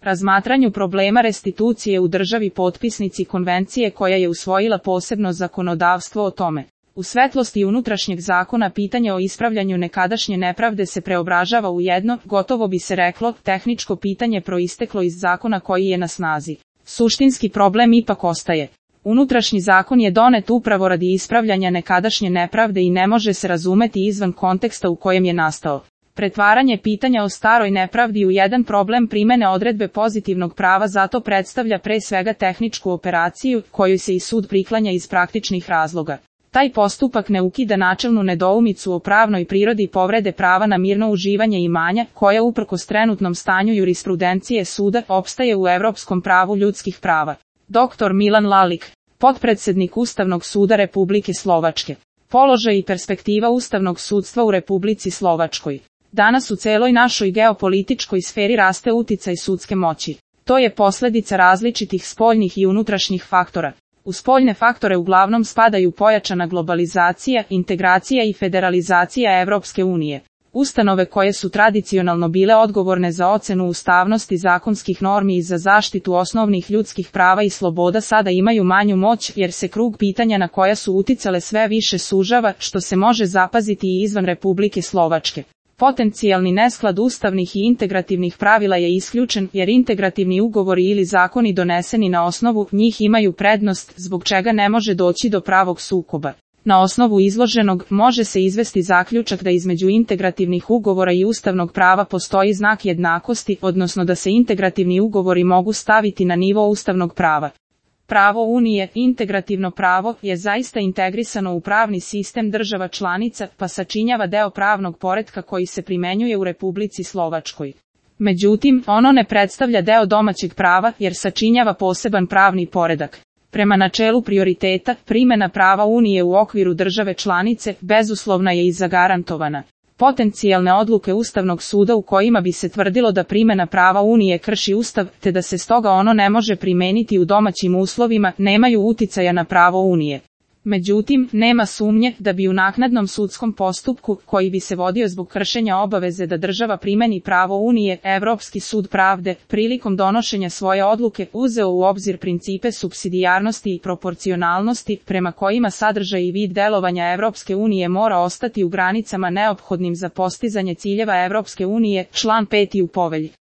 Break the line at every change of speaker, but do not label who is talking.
razmatranju problema restitucije u državi potpisnici konvencije koja je usvojila posebno zakonodavstvo o tome. U svetlosti unutrašnjeg zakona pitanje o ispravljanju nekadašnje nepravde se preobražava u jedno, gotovo bi se reklo, tehničko pitanje proisteklo iz zakona koji je na snazi. Suštinski problem ipak ostaje. Unutrašnji zakon je donet upravo radi ispravljanja nekadašnje nepravde i ne može se razumeti izvan konteksta u kojem je nastao. Pretvaranje pitanja o staroj nepravdi u jedan problem primene odredbe pozitivnog prava zato predstavlja pre svega tehničku operaciju, koju se i sud priklanja iz praktičnih razloga. Taj postupak ne ukida načelnu nedoumicu o pravnoj prirodi povrede prava na mirno uživanje imanja, koja uprkos trenutnom stanju jurisprudencije suda opstaje u evropskom pravu ljudskih prava. Dr. Milan Lalik, potpredsednik Ustavnog suda Republike Slovačke. Položaj i perspektiva ustavnog sudstva u Republici Slovačkoj. Danas u celoj našoj geopolitičkoj sferi raste uticaj sudske moći. To je posledica različitih spoljnih i unutrašnjih faktora. U spoljne faktore uglavnom spadaju pojačana globalizacija, integracija i federalizacija Evropske unije. Ustanove koje su tradicionalno bile odgovorne za ocenu ustavnosti zakonskih normi i za zaštitu osnovnih ljudskih prava i sloboda sada imaju manju moć jer se krug pitanja na koja su uticale sve više sužava, što se može zapaziti i izvan Republike Slovačke. Potencijalni nesklad ustavnih i integrativnih pravila je isključen jer integrativni ugovori ili zakoni doneseni na osnovu njih imaju prednost zbog čega ne može doći do pravog sukoba. Na osnovu izloženog može se izvesti zaključak da između integrativnih ugovora i ustavnog prava postoji znak jednakosti, odnosno da se integrativni ugovori mogu staviti na nivo ustavnog prava. Pravo Unije, integrativno pravo, je zaista integrisano u pravni sistem država članica, pa sačinjava deo pravnog poretka koji se primenjuje u Republici Slovačkoj. Međutim, ono ne predstavlja deo domaćeg prava jer sačinjava poseban pravni poredak. Prema načelu prioriteta, primena prava Unije u okviru države članice bezuslovna je i zagarantovana. Potencijalne odluke Ustavnog suda u kojima bi se tvrdilo da primena prava Unije krši Ustav, te da se stoga ono ne može primeniti u domaćim uslovima, nemaju uticaja na pravo Unije. Međutim, nema sumnje da bi u naknadnom sudskom postupku, koji bi se vodio zbog kršenja obaveze da država primeni pravo Unije, Evropski sud pravde, prilikom donošenja svoje odluke, uzeo u obzir principe supsidijarnosti i proporcionalnosti, prema kojima sadržaj i vid delovanja Evropske unije mora ostati u granicama neophodnim za postizanje ciljeva Evropske unije, član 5. u povelji.